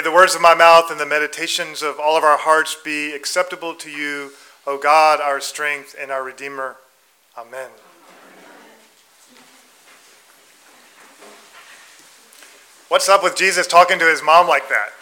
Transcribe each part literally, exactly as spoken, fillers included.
May the words of my mouth and the meditations of all of our hearts be acceptable to you, O God, our strength and our Redeemer. Amen. What's up with Jesus talking to his mom like that?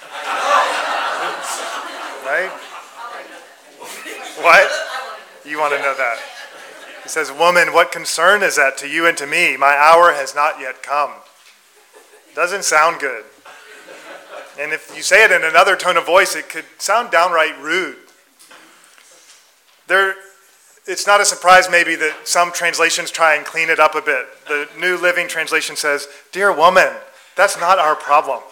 Right? What? You want to know that? He says, "Woman, what concern is that to you and to me? My hour has not yet come." Doesn't sound good. And if you say it in another tone of voice, it could sound downright rude. There, it's not a surprise maybe that some translations try and clean it up a bit. The New Living Translation says, "Dear woman, that's not our problem.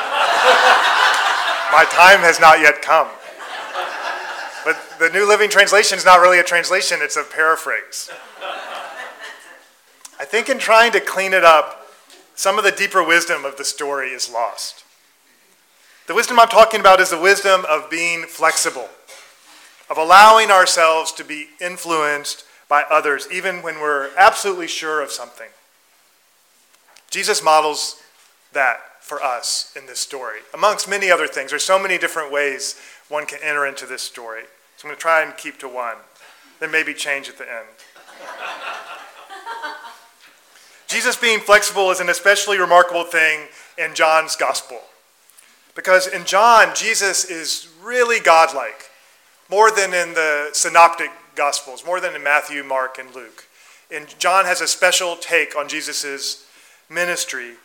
My time has not yet come." But the New Living Translation is not really a translation, it's a paraphrase. I think in trying to clean it up, some of the deeper wisdom of the story is lost. The wisdom I'm talking about is the wisdom of being flexible, of allowing ourselves to be influenced by others, even when we're absolutely sure of something. Jesus models that for us in this story, amongst many other things. There's so many different ways one can enter into this story. So I'm going to try and keep to one, then maybe change at the end. Jesus being flexible is an especially remarkable thing in John's gospel. Because in John, Jesus is really godlike, more than in the synoptic gospels, more than in Matthew, Mark, and Luke. And John has a special take on Jesus' ministry.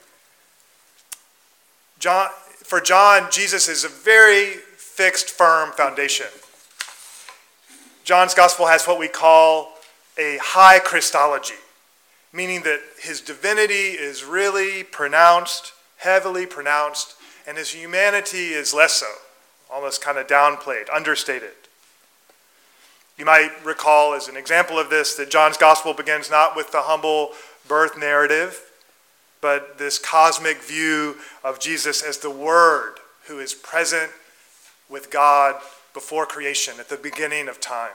John, for John, Jesus is a very fixed, firm foundation. John's gospel has what we call a high Christology, meaning that his divinity is really pronounced, heavily pronounced, and his humanity is less so, almost kind of downplayed, understated. You might recall as an example of this that John's gospel begins not with the humble birth narrative, but this cosmic view of Jesus as the Word who is present with God before creation at the beginning of time.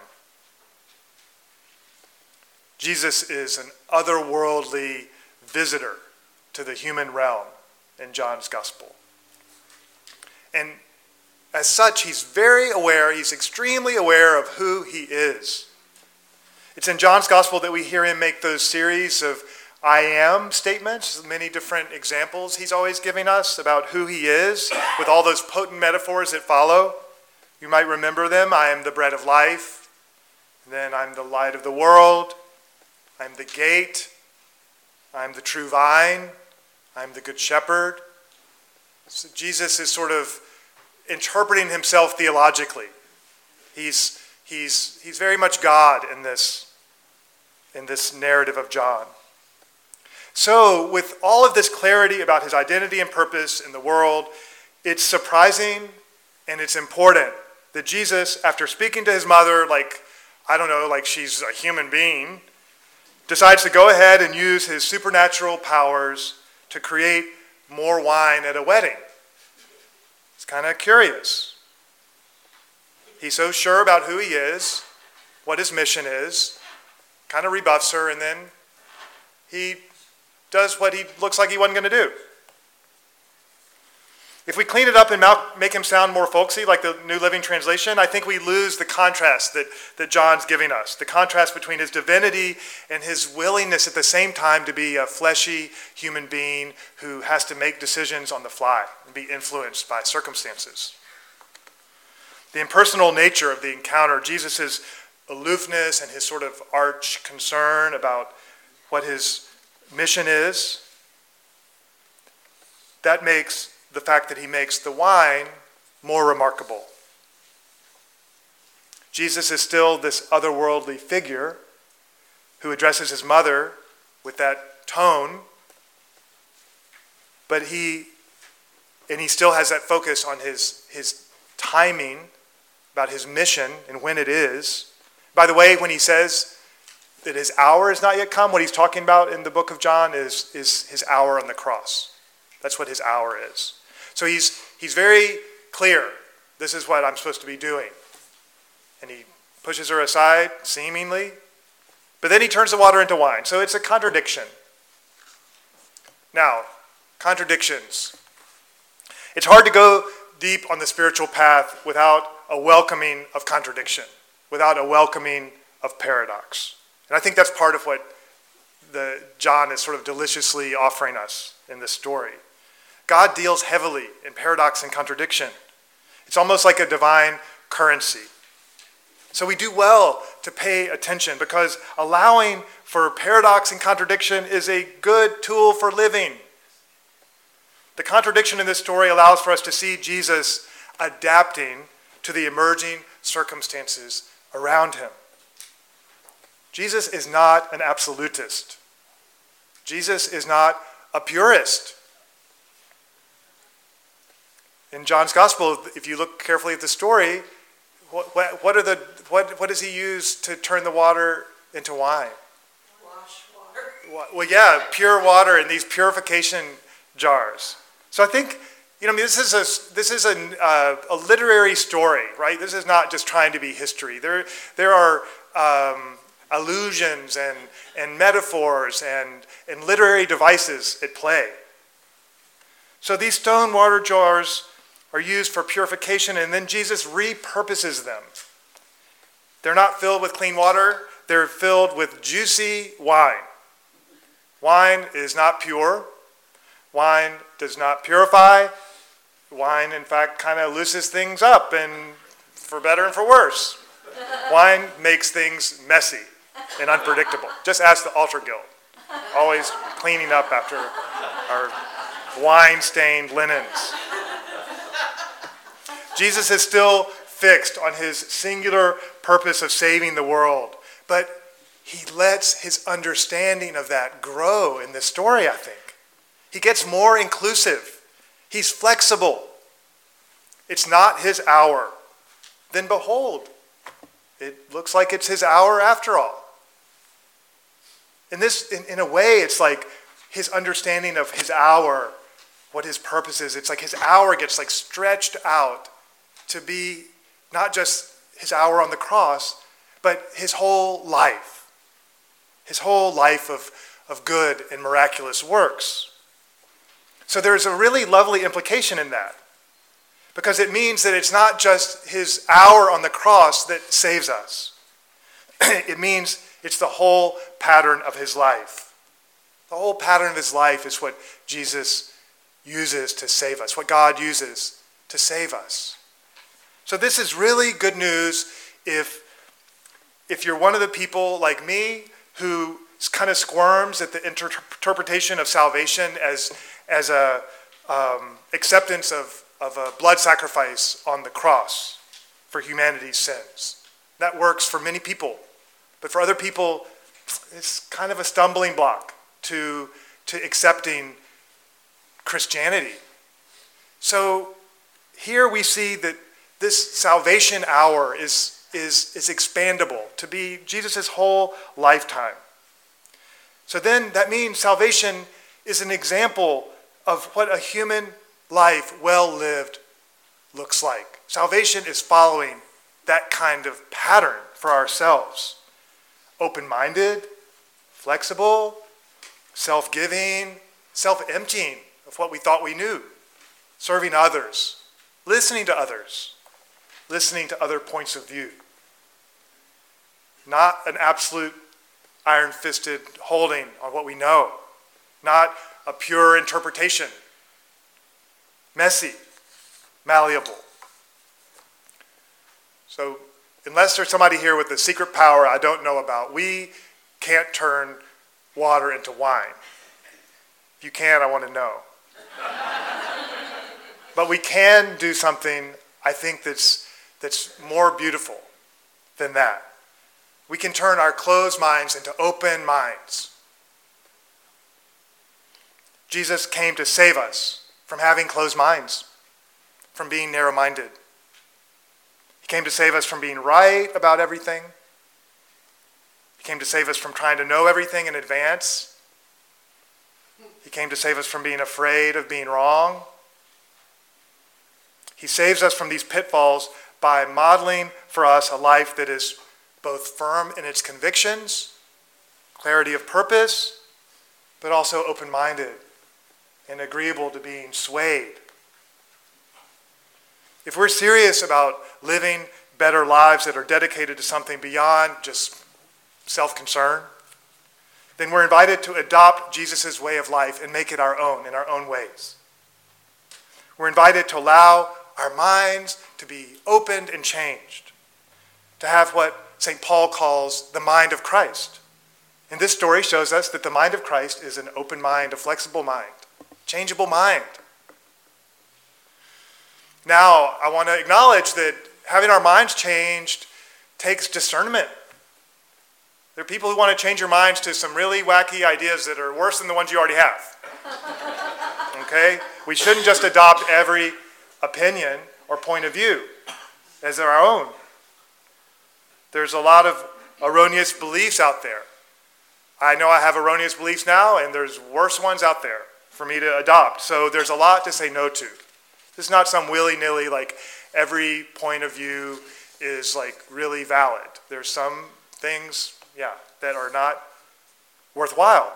Jesus is an otherworldly visitor to the human realm in John's gospel. And as such, he's very aware, he's extremely aware of who he is. It's in John's gospel that we hear him make those series of I am statements, many different examples he's always giving us about who he is, with all those potent metaphors that follow. You might remember them. I am the bread of life. Then I'm the light of the world. I'm the gate. I'm the true vine. I'm the good shepherd. So Jesus is sort of interpreting himself theologically. He's, he's, he's very much God in this, in this narrative of John. So with all of this clarity about his identity and purpose in the world, it's surprising and it's important that Jesus, after speaking to his mother like, I don't know, like she's a human being, decides to go ahead and use his supernatural powers to create more wine at a wedding. It's kind of curious. He's so sure about who he is, what his mission is, kind of rebuffs her, and then he does what he looks like he wasn't going to do. If we clean it up and make him sound more folksy, like the New Living Translation, I think we lose the contrast that, that John's giving us, the contrast between his divinity and his willingness at the same time to be a fleshy human being who has to make decisions on the fly and be influenced by circumstances. The impersonal nature of the encounter, Jesus' aloofness and his sort of arch concern about what his mission is, that makes the fact that he makes the wine more remarkable. Jesus is still this otherworldly figure who addresses his mother with that tone, but he, and he still has that focus on his, his timing, about his mission and when it is. By the way, when he says that his hour is not yet come, what he's talking about in the book of John is, is his hour on the cross. That's what his hour is. So he's he's very clear. This is what I'm supposed to be doing. And he pushes her aside, seemingly. But then he turns the water into wine. So it's a contradiction. Now, contradictions. It's hard to go deep on the spiritual path without a welcoming of contradiction, without a welcoming of paradox. And I think that's part of what the John is sort of deliciously offering us in this story. God deals heavily in paradox and contradiction. It's almost like a divine currency. So we do well to pay attention, because allowing for paradox and contradiction is a good tool for living. The contradiction in this story allows for us to see Jesus adapting to the emerging circumstances around him. Jesus is not an absolutist. Jesus is not a purist. In John's gospel, if you look carefully at the story, what, what, what are the what, what does he use to turn the water into wine? Wash water. Well, yeah, pure water in these purification jars. So I think, you know, I mean, this is a this is a uh, a literary story, right? This is not just trying to be history. There there are um, allusions and and metaphors and and literary devices at play. So these stone water jars are used for purification, and then Jesus repurposes them. They're not filled with clean water. They're filled with juicy wine. Wine is not pure. Wine does not purify. Wine, in fact, kind of loosens things up, and for better and for worse. Wine makes things messy and unpredictable. Just ask the Altar Guild. Always cleaning up after our wine-stained linens. Jesus is still fixed on his singular purpose of saving the world, but he lets his understanding of that grow in this story, I think. He gets more inclusive. He's flexible. It's not his hour. Then behold, it looks like it's his hour after all. In this, in, in a way, it's like his understanding of his hour, what his purpose is. It's like his hour gets like stretched out to be not just his hour on the cross, but his whole life. His whole life of, of good and miraculous works. So there's a really lovely implication in that, because it means that it's not just his hour on the cross that saves us. It means it's the whole pattern of his life. The whole pattern of his life is what Jesus uses to save us, what God uses to save us. So this is really good news if, if you're one of the people like me who kind of squirms at the inter- interpretation of salvation as, as a um, acceptance of, of a blood sacrifice on the cross for humanity's sins. That works for many people. But for other people, it's kind of a stumbling block to, to accepting Christianity. So here we see that this salvation hour is, is, is expandable to be Jesus' whole lifetime. So then that means salvation is an example of what a human life well lived looks like. Salvation is following that kind of pattern for ourselves. Open-minded, flexible, self-giving, self-emptying of what we thought we knew, serving others, listening to others, listening to other points of view. Not an absolute iron-fisted holding on what we know. Not a pure interpretation. Messy, malleable. So unless there's somebody here with a secret power I don't know about, we can't turn water into wine. If you can, I want to know. But we can do something, I think, that's, that's more beautiful than that. We can turn our closed minds into open minds. Jesus came to save us from having closed minds, from being narrow-minded. He came to save us from being right about everything. He came to save us from trying to know everything in advance. He came to save us from being afraid of being wrong. He saves us from these pitfalls by modeling for us a life that is both firm in its convictions, clarity of purpose, but also open-minded and agreeable to being swayed. if we're serious about living better lives that are dedicated to something beyond just self-concern, then we're invited to adopt Jesus' way of life and make it our own in our own ways. We're invited to allow our minds to be opened and changed, to have what Saint Paul calls the mind of Christ. And this story shows us that the mind of Christ is an open mind, a flexible mind, changeable mind. Now, I want to acknowledge that having our minds changed takes discernment. There are people who want to change your minds to some really wacky ideas that are worse than the ones you already have. Okay? We shouldn't just adopt every opinion or point of view as our own. There's a lot of erroneous beliefs out there. I know I have erroneous beliefs now, and there's worse ones out there for me to adopt. So there's a lot to say no to. This is not some willy-nilly, like every point of view is like really valid. There's some things, yeah, that are not worthwhile.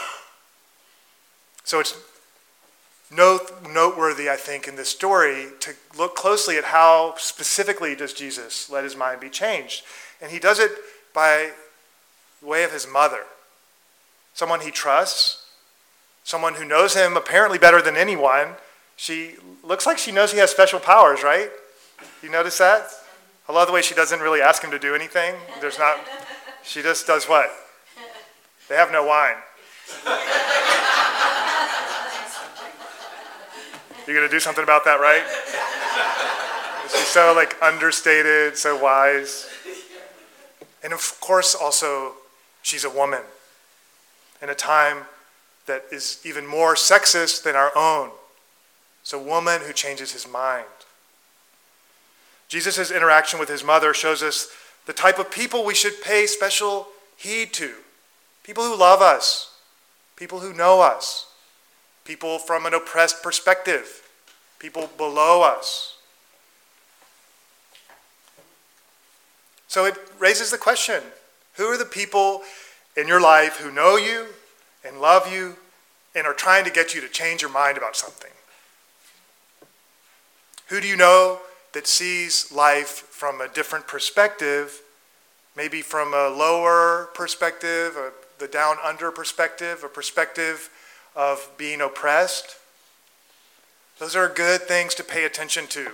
So it's note, noteworthy, I think, in this story to look closely at how specifically does Jesus let his mind be changed. And he does it by way of his mother, someone he trusts, someone who knows him apparently better than anyone. She looks like she knows he has special powers, right? You notice that? I love the way she doesn't really ask him to do anything. There's not, she just does what? They have no wine. You're going to do something about that, right? She's so like understated, so wise. And of course also, she's a woman in a time that is even more sexist than our own. It's a woman who changes his mind. Jesus' interaction with his mother shows us the type of people we should pay special heed to. People who love us, people who know us, people from an oppressed perspective, people below us. So it raises the question, who are the people in your life who know you and love you and are trying to get you to change your mind about something? Who do you know that sees life from a different perspective, maybe from a lower perspective, a, the down-under perspective, a perspective of being oppressed? Those are good things to pay attention to.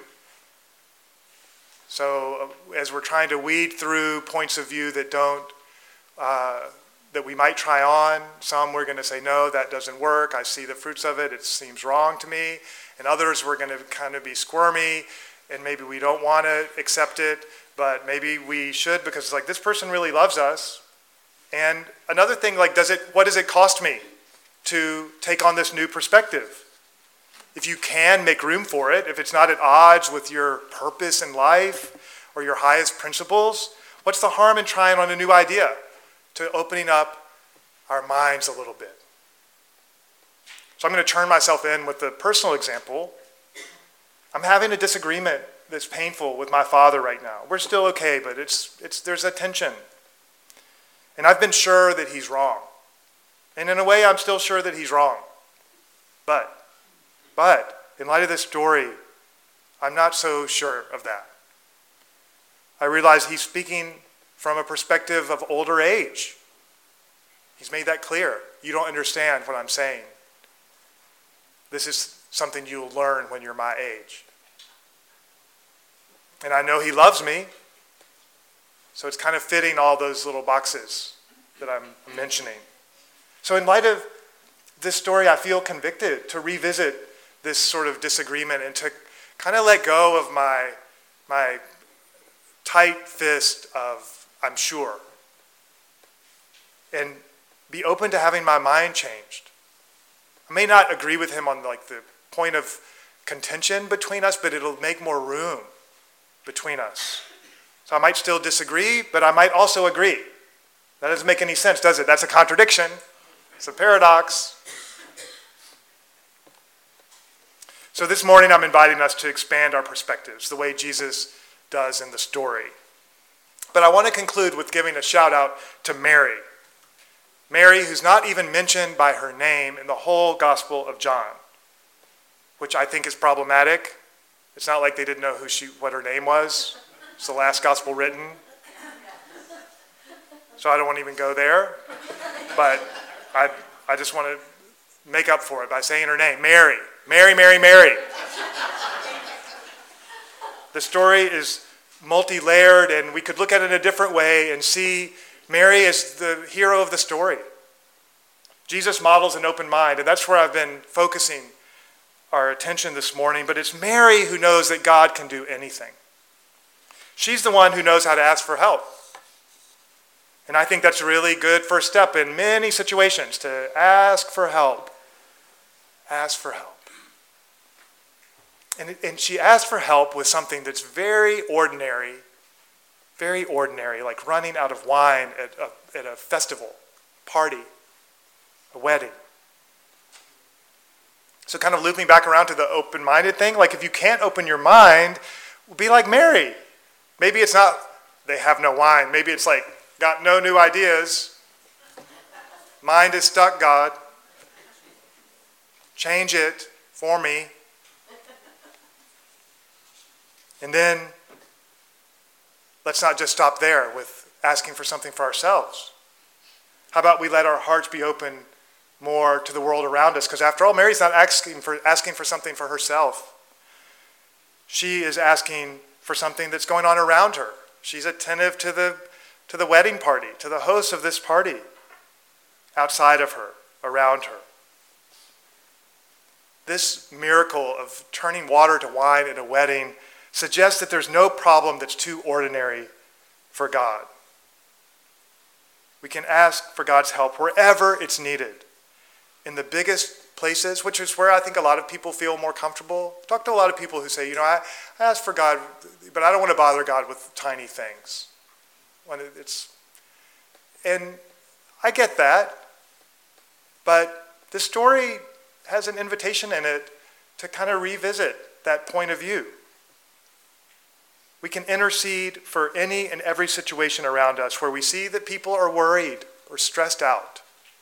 So uh, as we're trying to weed through points of view that don't, uh, that we might try on, some we're going to say, no, that doesn't work. I see the fruits of it. It seems wrong to me. And others we're going to kind of be squirmy, and maybe we don't want to accept it, but maybe we should because it's like this person really loves us. And another thing, like, does it? What does it cost me to take on this new perspective? If you can make room for it, if it's not at odds with your purpose in life or your highest principles, what's the harm in trying on a new idea, to opening up our minds a little bit? So I'm going to turn myself in with a personal example. I'm having a disagreement that's painful with my father right now. We're still okay, but it's it's there's a tension. And I've been sure that he's wrong. And in a way, I'm still sure that he's wrong. But, but, in light of this story, I'm not so sure of that. I realize he's speaking from a perspective of older age. He's made that clear. You don't understand what I'm saying. This is something you'll learn when you're my age. And I know he loves me, so it's kind of fitting all those little boxes that I'm mentioning. So in light of this story, I feel convicted to revisit this sort of disagreement and to kind of let go of my, my tight fist of I'm sure, and be open to having my mind changed. I may not agree with him on like the point of contention between us, but it'll make more room between us. So I might still disagree, but I might also agree. That doesn't make any sense, does it? That's a contradiction. It's a paradox. So this morning I'm inviting us to expand our perspectives the way Jesus does in the story. But I want to conclude with giving a shout out to Mary. Mary, who's not even mentioned by her name in the whole Gospel of John, which I think is problematic. It's not like they didn't know who she, what her name was. It's the last gospel written. So I don't want to even go there. But I, I just want to make up for it by saying her name, Mary. Mary, Mary, Mary. The story is multi-layered, and we could look at it in a different way and see Mary as the hero of the story. Jesus models an open mind, and that's where I've been focusing our attention this morning. But it's Mary who knows that God can do anything. She's the one who knows how to ask for help. And I think that's a really good first step in many situations, to ask for help. Ask for help. And, and she asked for help with something that's very ordinary, very ordinary, like running out of wine at a, at a festival, party, a wedding. So kind of looping back around to the open-minded thing, like if you can't open your mind, be like Mary. Maybe it's not, they have no wine. Maybe it's like, got no new ideas. Mind is stuck, God. Change it for me. And then let's not just stop there with asking for something for ourselves. How about we let our hearts be open more to the world around us? Because after all, Mary's not asking for, asking for something for herself. She is asking for something that's going on around her. She's attentive to the, to the wedding party, to the hosts of this party, outside of her, around her. This miracle of turning water to wine at a wedding suggests that there's no problem that's too ordinary for God. We can ask for God's help wherever it's needed. In the biggest places, which is where I think a lot of people feel more comfortable. I talk to a lot of people who say, you know, I, I ask for God, but I don't want to bother God with tiny things. When it's, and I get that, but the story has an invitation in it to kind of revisit that point of view. We can intercede for any and every situation around us where we see that people are worried or stressed out.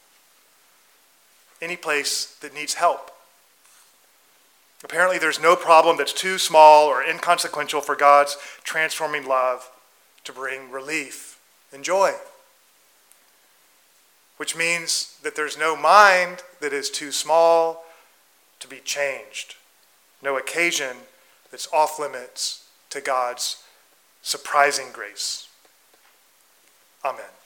Any place that needs help. Apparently there's no problem that's too small or inconsequential for God's transforming love to bring relief and joy. Which means that there's no mind that is too small to be changed. No occasion that's off limits to God's surprising grace. Amen.